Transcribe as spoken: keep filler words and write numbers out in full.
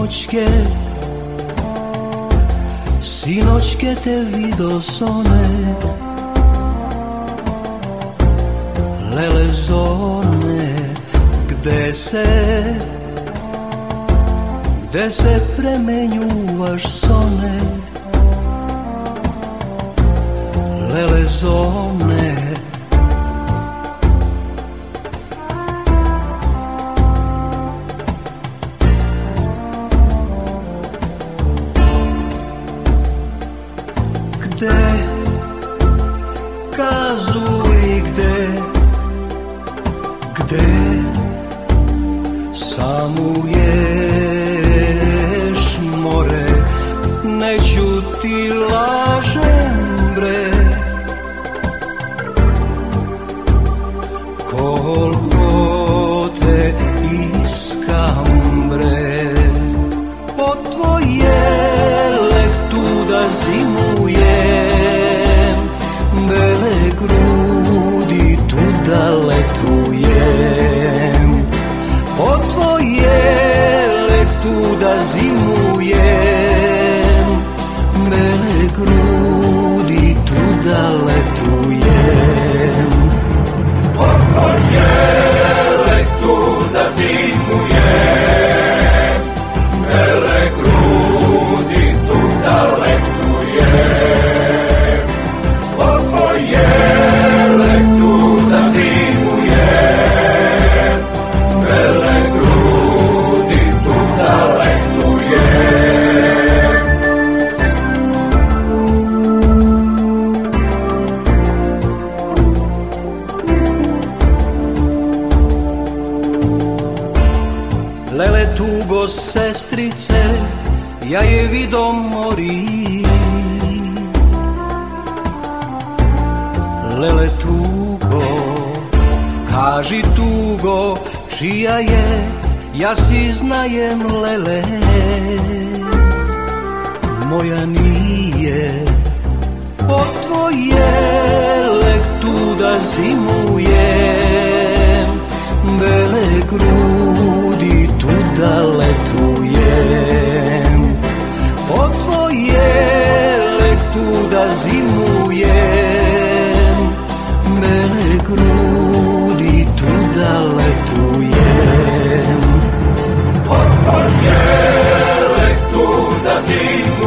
sinoćke, sinoćke te vido sone, lele zorne, gde se, gde se premenjuvaš sone, lele zorne. Gde, kazuj gde, gde samuješ more, neću ti lažem bre, koliko te iskam bre, po tvoje lektu da zimujem, bele grudi tu da letujem, po tvoje lektu da zimujem, bele grudi tu da letujem, po tvoje lektu da zimujem, bele grudi tu da letujem, po tvoje lektu da zimujem, bele grudi tu da letujem. Lele tugo sestrice, ja je vido mori, lele tugo, kaži tugo, čija je, ja si znajem lele, moja nije, po tvoje lektu da zimujem, bele grudi tu da letujem, po tvoje lektu da zimujem, bele grudi tu da letujem, po tvoje lektu da zimujem.